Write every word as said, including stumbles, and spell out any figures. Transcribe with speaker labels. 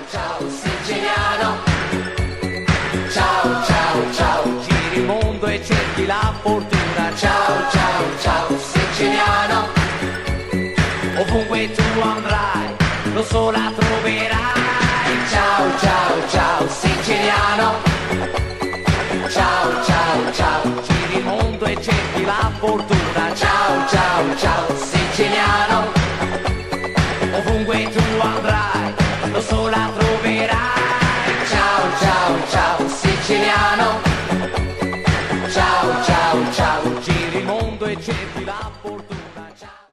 Speaker 1: ciao siciliano. Ciao, ciao, ciao, giri il mondo e cerchi la fortuna. Ciao, ciao, ciao siciliano. Ovunque tu andrai, lo so la troverai. Ciao, ciao, ciao siciliano. Ciao, ciao, ciao, giri il mondo e cerchi la fortuna.